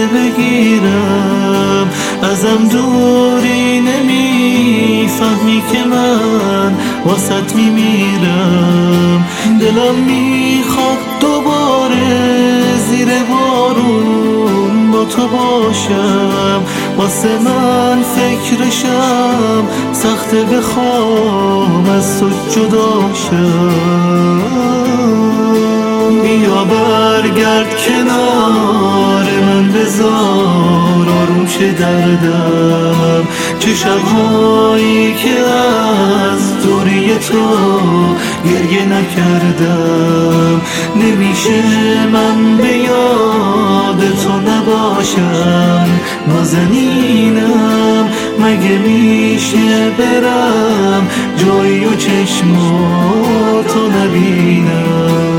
بگیرم. ازم دوری نمیفهمی که من واسط میمیرم. دلم میخواد دوباره زیر بارون با تو باشم. واسه من فکرشم سخته بخوام از تو جداشم. بیا برگرد کنار من، بذار آروم شه دردم. چه شبهایی که از دوری تو گریه نکردم. نمیشه من به یاد تو نباشم نازنینم. مگه میشه برم جایی و چشماتو نبینم؟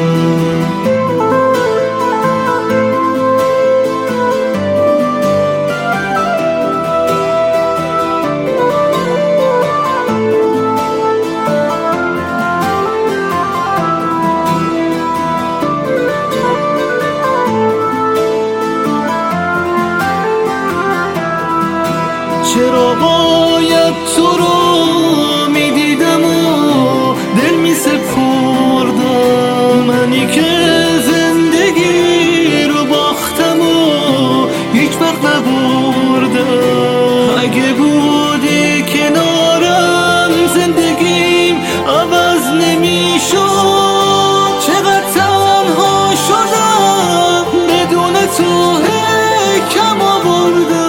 چرا باید تو رو میدیدم و دل میسپردم؟ منی که زندگی رو باختم و هیچ وقت نبردم. اگه بودی کنارم زندگیم عوض نمیشد. چقدر تنها شدم بدون تو، کم آوردم.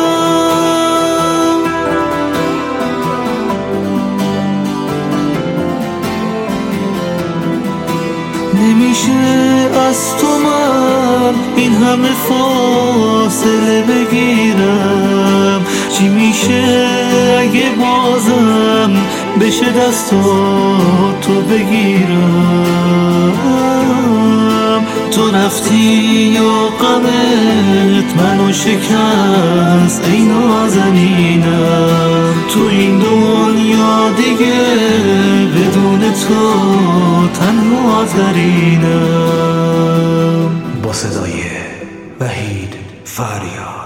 نمیشه از تو من این همه فاصله بگیرم. چی میشه اگه بازم بشه دستاتو بگیرم؟ تو رفتی یا غمت منو شکست ای نازنینم. تو این دنیا دیگه بدون تو تنها ترینم. با صدای وحید فریاد.